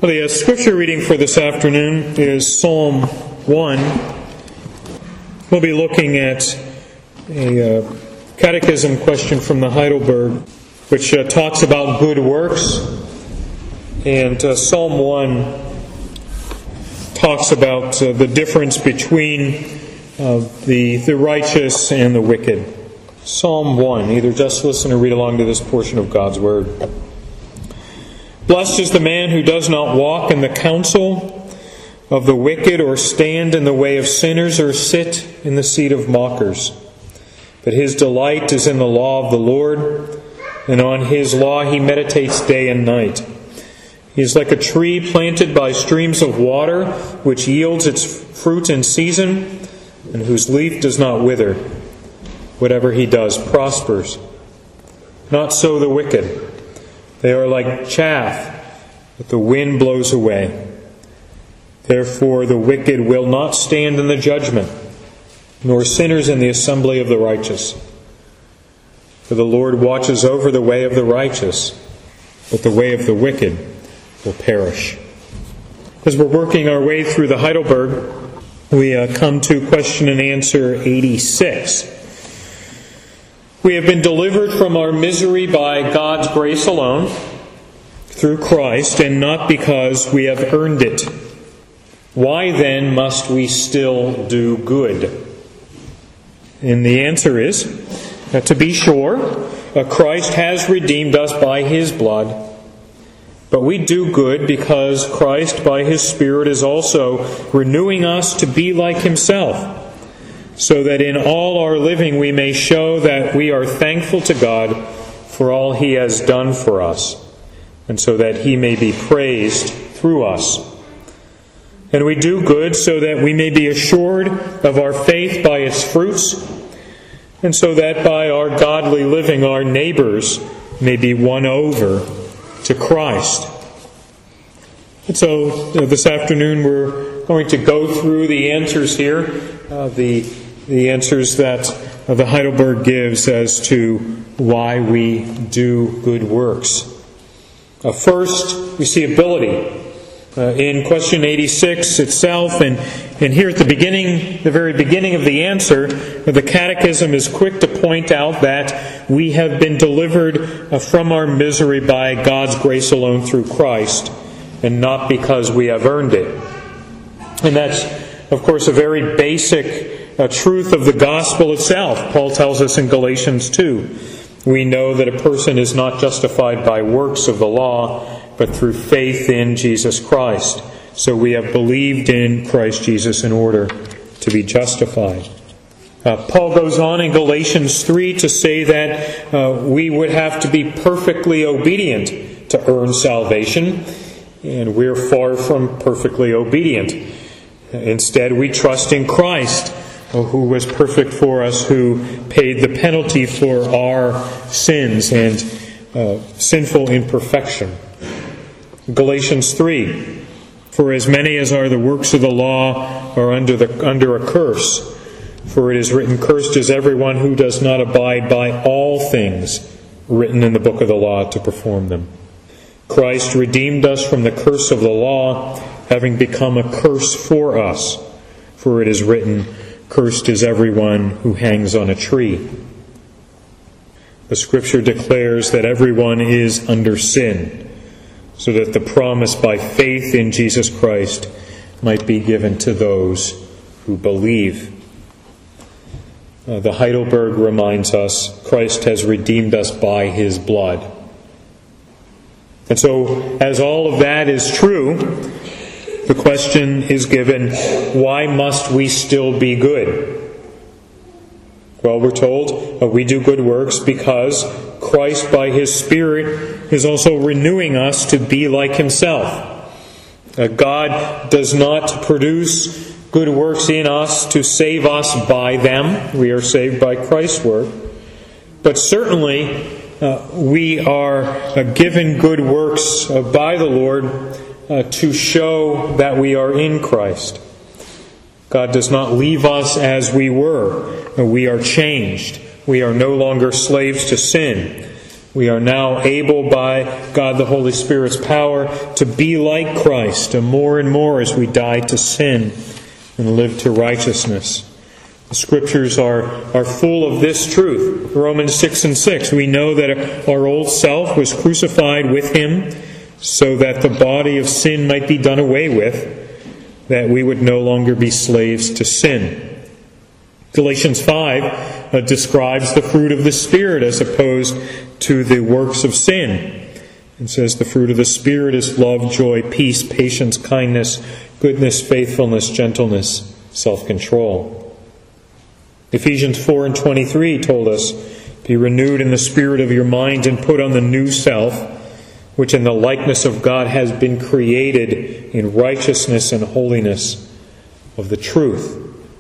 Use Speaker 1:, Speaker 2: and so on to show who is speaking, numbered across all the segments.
Speaker 1: Well, the scripture reading for this afternoon is Psalm 1. We'll be looking at a catechism question from the Heidelberg, which talks about good works. And Psalm 1 talks about the difference between the righteous and the wicked. Psalm 1. Either just listen or read along to this portion of God's Word. Blessed is the man who does not walk in the counsel of the wicked, or stand in the way of sinners, or sit in the seat of mockers. But his delight is in the law of the Lord, and on his law he meditates day and night. He is like a tree planted by streams of water, which yields its fruit in season, and whose leaf does not wither. Whatever he does prospers. Not so the wicked. They are like chaff that the wind blows away. Therefore the wicked will not stand in the judgment, nor sinners in the assembly of the righteous. For the Lord watches over the way of the righteous, but the way of the wicked will perish. As we're working our way through the Heidelberg, we come to question and answer 86. We have been delivered from our misery by God's grace alone, through Christ, and not because we have earned it. Why then must we still do good? And the answer is, to be sure, Christ has redeemed us by His blood. But we do good because Christ, by His Spirit, is also renewing us to be like Himself, so that in all our living we may show that we are thankful to God for all He has done for us, and so that He may be praised through us. And we do good so that we may be assured of our faith by its fruits, and so that by our godly living our neighbors may be won over to Christ. And so this afternoon we're going to go through the answers here, the answers that the Heidelberg gives as to why we do good works. First, we see ability. In question 86 itself, and here at the very beginning of the answer, the Catechism is quick to point out that we have been delivered from our misery by God's grace alone through Christ, and not because we have earned it. And that's, of course, a very basic truth of the gospel itself. Paul tells us in Galatians 2, we know that a person is not justified by works of the law, but through faith in Jesus Christ. So we have believed in Christ Jesus in order to be justified. Paul goes on in Galatians 3 to say that we would have to be perfectly obedient to earn salvation, and we're far from perfectly obedient. Instead, we trust in Christ, who was perfect for us, who paid the penalty for our sins and sinful imperfection. Galatians 3, for as many as are the works of the law are under a curse. For it is written, cursed is everyone who does not abide by all things written in the book of the law to perform them. Christ redeemed us from the curse of the law, having become a curse for us. For it is written, cursed is everyone who hangs on a tree. The Scripture declares that everyone is under sin, so that the promise by faith in Jesus Christ might be given to those who believe. The Heidelberg reminds us Christ has redeemed us by His blood. And so, as all of that is true, the question is given, why must we still be good? Well, we're told we do good works because Christ, by His Spirit, is also renewing us to be like Himself. God does not produce good works in us to save us by them. We are saved by Christ's work. But certainly, we are given good works by the Lord to show that we are in Christ. God does not leave us as we were. We are changed. We are no longer slaves to sin. We are now able by God the Holy Spirit's power to be like Christ, and more as we die to sin and live to righteousness. The Scriptures are full of this truth. Romans 6:6, we know that our old self was crucified with Him so that the body of sin might be done away with, that we would no longer be slaves to sin. Galatians 5 describes the fruit of the Spirit as opposed to the works of sin. It says the fruit of the Spirit is love, joy, peace, patience, kindness, goodness, faithfulness, gentleness, self-control. Ephesians 4:23 told us, be renewed in the spirit of your mind and put on the new self, which in the likeness of God has been created in righteousness and holiness of the truth.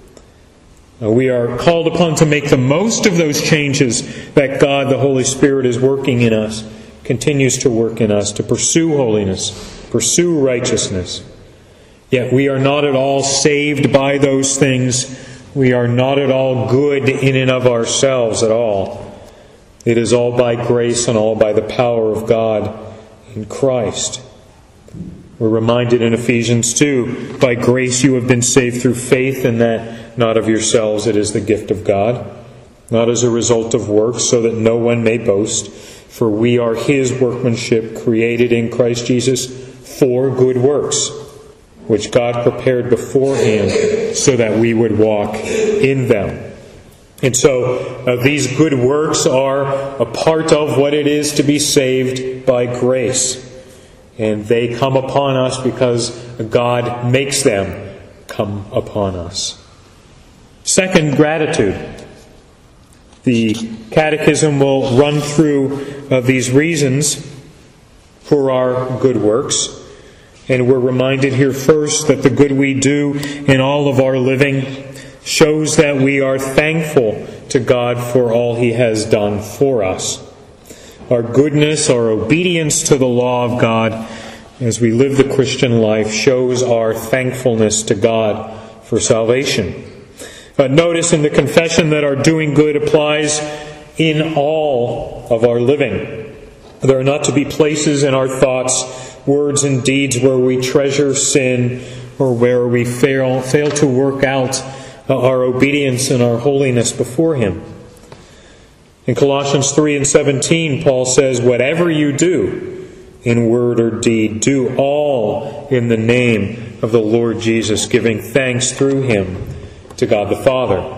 Speaker 1: We are called upon to make the most of those changes that God, the Holy Spirit, is working in us, continues to work in us, to pursue holiness, pursue righteousness. Yet we are not at all saved by those things. We are not at all good in and of ourselves at all. It is all by grace and all by the power of God in Christ. We're reminded in Ephesians 2, by grace you have been saved through faith, and that not of yourselves, it is the gift of God, not as a result of works, so that no one may boast. For we are His workmanship, created in Christ Jesus for good works, which God prepared beforehand so that we would walk in them. And so these good works are a part of what it is to be saved by grace. And they come upon us because God makes them come upon us. Second, gratitude. The Catechism will run through these reasons for our good works. And we're reminded here first that the good we do in all of our living shows that we are thankful to God for all He has done for us. Our goodness, our obedience to the law of God as we live the Christian life shows our thankfulness to God for salvation. Notice in the confession that our doing good applies in all of our living. There are not to be places in our thoughts, words, and deeds where we treasure sin or where we fail to work out our obedience and our holiness before Him. In Colossians 3:17, Paul says, whatever you do, in word or deed, do all in the name of the Lord Jesus, giving thanks through Him to God the Father.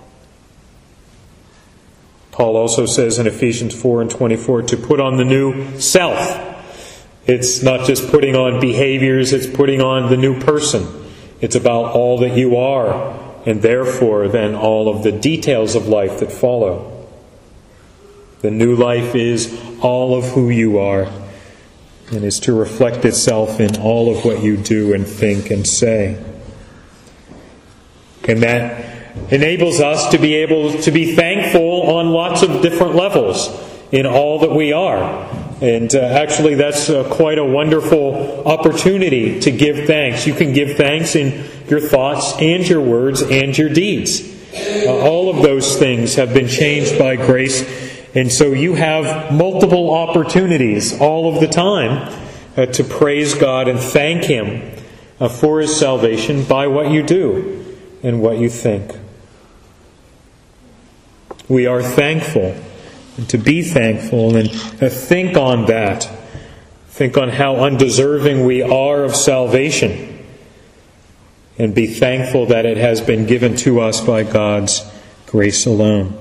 Speaker 1: Paul also says in Ephesians 4:24 to put on the new self. It's not just putting on behaviors, it's putting on the new person. It's about all that you are, and therefore then all of the details of life that follow. The new life is all of who you are, and is to reflect itself in all of what you do and think and say. And that enables us to be able to be thankful on lots of different levels in all that we are. And actually that's quite a wonderful opportunity to give thanks. You can give thanks in your thoughts and your words and your deeds. All of those things have been changed by grace. And so you have multiple opportunities all of the time to praise God and thank Him for His salvation by what you do and what you think. We are thankful, and to be thankful, and think on that. Think on how undeserving we are of salvation, and be thankful that it has been given to us by God's grace alone.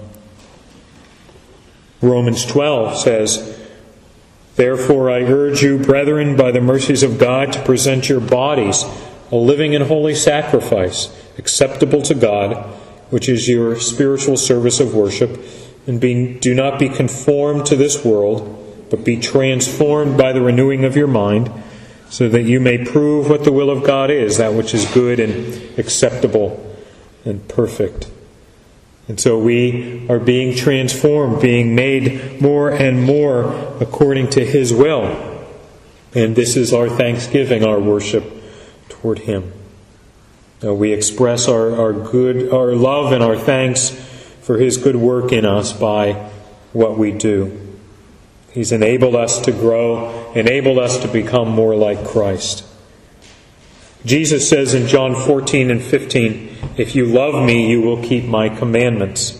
Speaker 1: Romans 12 says, therefore I urge you, brethren, by the mercies of God, to present your bodies a living and holy sacrifice, acceptable to God, which is your spiritual service of worship, and do not be conformed to this world, but be transformed by the renewing of your mind, so that you may prove what the will of God is, that which is good and acceptable and perfect. And so we are being transformed, being made more and more according to His will. And this is our thanksgiving, our worship toward Him. We express our love and our thanks for His good work in us by what we do. He's enabled us to grow, enabled us to become more like Christ. Jesus says in John 14 and 15, "If you love me, you will keep my commandments."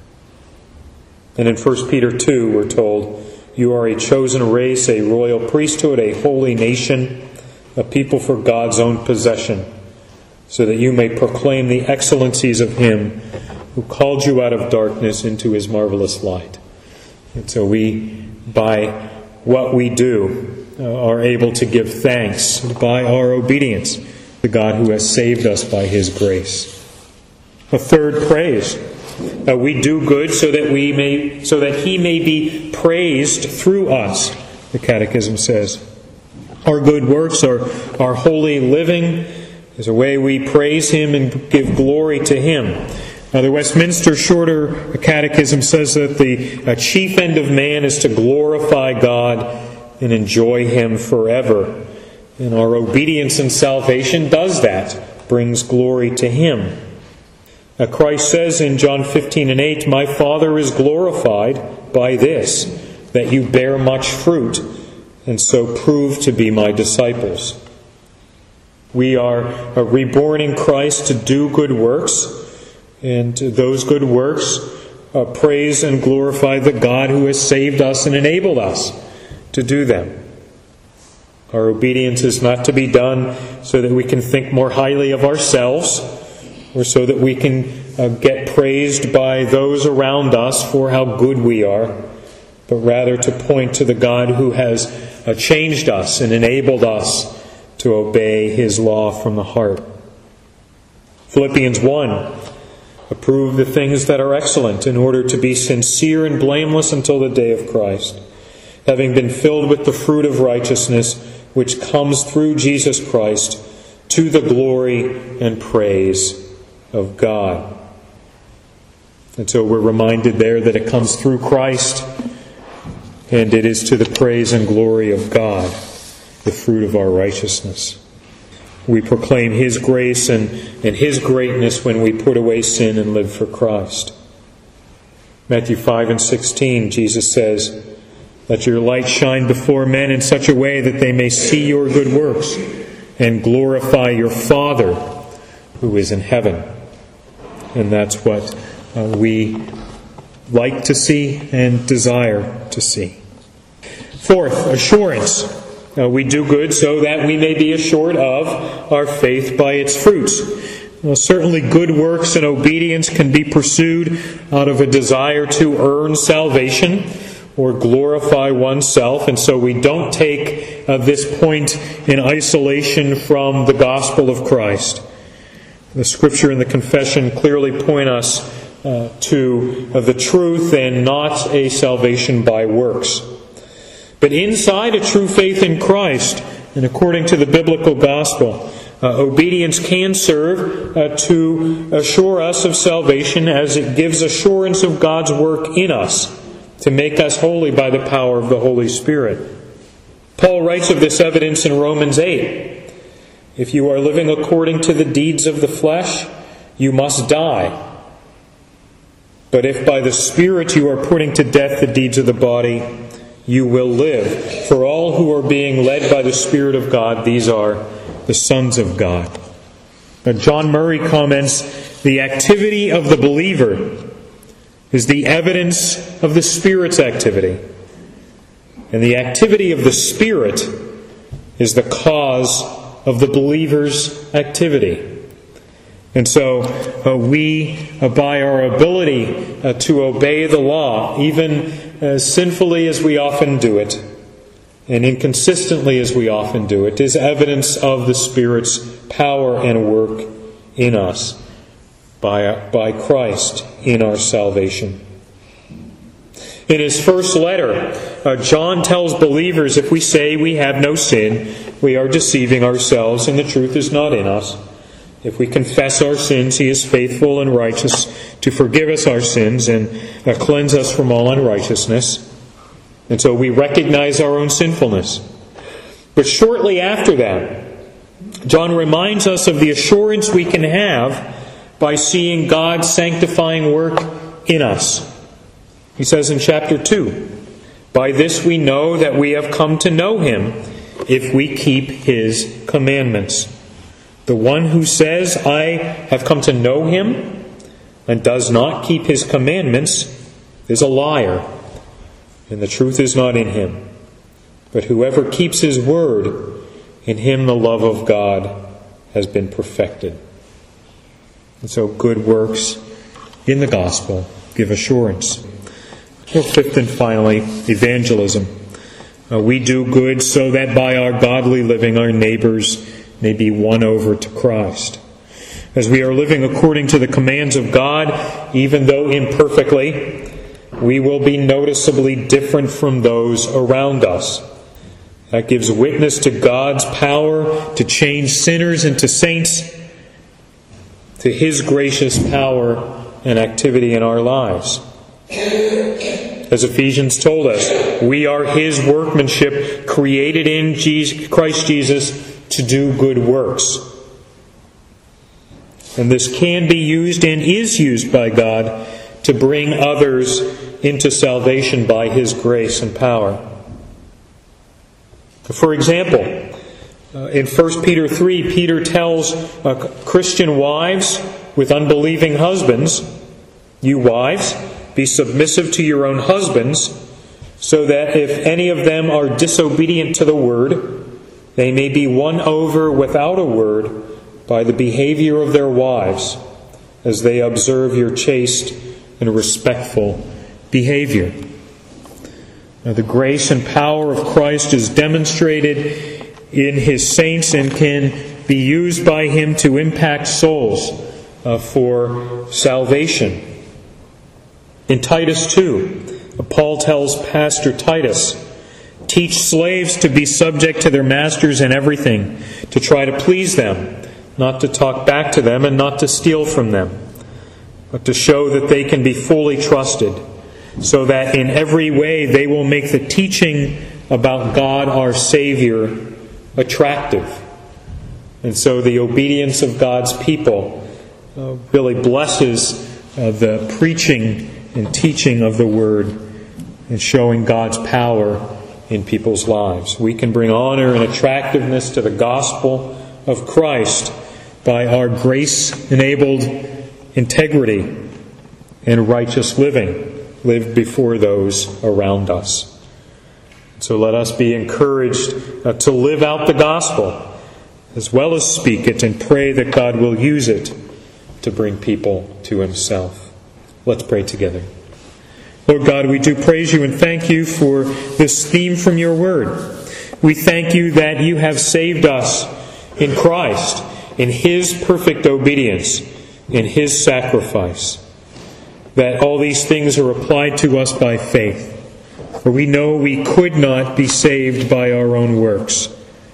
Speaker 1: And in 1 Peter 2, we're told, "You are a chosen race, a royal priesthood, a holy nation, a people for God's own possession, so that you may proclaim the excellencies of Him who called you out of darkness into His marvelous light." And so we, by what we do, are able to give thanks by our obedience to God who has saved us by His grace. A third praise. We do good so that He may be praised through us, the Catechism says. Our good works, our holy living, is a way we praise Him and give glory to Him. The Westminster Shorter Catechism says that the chief end of man is to glorify God and enjoy Him forever. And our obedience and salvation does that, brings glory to Him. Christ says in John 15 and 8, "My Father is glorified by this, that you bear much fruit, and so prove to be my disciples." We are reborn in Christ to do good works, and those good works praise and glorify the God who has saved us and enabled us to do them. Our obedience is not to be done so that we can think more highly of ourselves, or so that we can get praised by those around us for how good we are, but rather to point to the God who has changed us and enabled us to obey His law from the heart. Philippians 1, "Approve the things that are excellent, in order to be sincere and blameless until the day of Christ, having been filled with the fruit of righteousness, which comes through Jesus Christ, to the glory and praise of God." And so we're reminded there that it comes through Christ, and it is to the praise and glory of God, the fruit of our righteousness. We proclaim His grace and His greatness when we put away sin and live for Christ. Matthew 5 and 16, Jesus says, "Let your light shine before men in such a way that they may see your good works and glorify your Father who is in heaven." And that's what we like to see and desire to see. Fourth, assurance. We do good so that we may be assured of our faith by its fruits. Certainly good works and obedience can be pursued out of a desire to earn salvation or glorify oneself, and so we don't take this point in isolation from the gospel of Christ. The Scripture and the confession clearly point us to the truth and not a salvation by works. But inside a true faith in Christ, and according to the biblical gospel, obedience can serve to assure us of salvation, as it gives assurance of God's work in us to make us holy by the power of the Holy Spirit. Paul writes of this evidence in Romans 8. "If you are living according to the deeds of the flesh, you must die. But if by the Spirit you are putting to death the deeds of the body, you will live. For all who are being led by the Spirit of God, these are the sons of God." John Murray comments, "The activity of the believer is the evidence of the Spirit's activity. And the activity of the Spirit is the cause of the believer's activity." And so we, by our ability to obey the law, even as sinfully as we often do it, and inconsistently as we often do it, is evidence of the Spirit's power and work in us by Christ in our salvation. In his first letter, John tells believers, if we say we have no sin, we are deceiving ourselves and the truth is not in us. If we confess our sins, He is faithful and righteous to forgive us our sins and cleanse us from all unrighteousness. And so we recognize our own sinfulness. But shortly after that, John reminds us of the assurance we can have by seeing God's sanctifying work in us. He says in chapter 2, By this we know that we have come to know him, if we keep his commandments. The one who says, I have come to know him, and does not keep his commandments, is a liar, and the truth is not in him. But whoever keeps his word, in him the love of God has been perfected. And so good works in the gospel give assurance. Well, fifth and finally, evangelism. We do good so that by our godly living our neighbors may be won over to Christ. As we are living according to the commands of God, even though imperfectly, we will be noticeably different from those around us. That gives witness to God's power to change sinners into saints, to his gracious power and activity in our lives. As Ephesians told us, we are his workmanship, created in Christ Jesus to do good works. And this can be used and is used by God to bring others into salvation by his grace and power. For example, in 1 Peter 3, Peter tells Christian wives with unbelieving husbands, you wives, be submissive to your own husbands, so that if any of them are disobedient to the word, they may be won over without a word by the behavior of their wives, as they observe your chaste and respectful behavior. Now, the grace and power of Christ is demonstrated in his saints and can be used by him to impact souls for salvation. In Titus 2, Paul tells Pastor Titus, teach slaves to be subject to their masters in everything, to try to please them, not to talk back to them and not to steal from them, but to show that they can be fully trusted, so that in every way they will make the teaching about God our Savior attractive. And so the obedience of God's people really blesses the preaching and teaching of the Word and showing God's power in people's lives. We can bring honor and attractiveness to the gospel of Christ by our grace-enabled integrity and righteous living lived before those around us. So let us be encouraged to live out the gospel as well as speak it, and pray that God will use it to bring people to himself. Let's pray together. Lord God, we do praise you and thank you for this theme from your word. We thank you that you have saved us in Christ, in his perfect obedience, in his sacrifice. That all these things are applied to us by faith. For we know we could not be saved by our own works.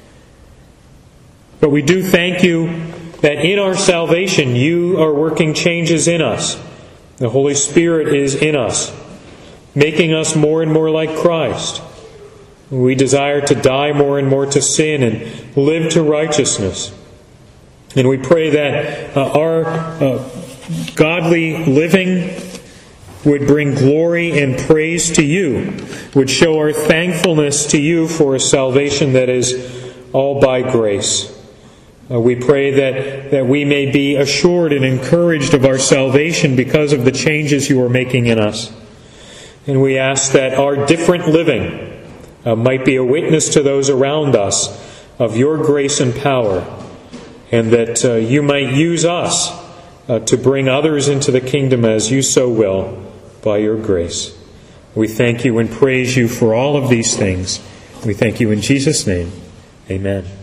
Speaker 1: But we do thank you that in our salvation you are working changes in us. The Holy Spirit is in us, making us more and more like Christ. We desire to die more and more to sin and live to righteousness. And we pray that our godly living would bring glory and praise to you, would show our thankfulness to you for a salvation that is all by grace. We pray that we may be assured and encouraged of our salvation because of the changes you are making in us. And we ask that our different living might be a witness to those around us of your grace and power, and that you might use us to bring others into the kingdom as you so will by your grace. We thank you and praise you for all of these things. We thank you in Jesus' name. Amen.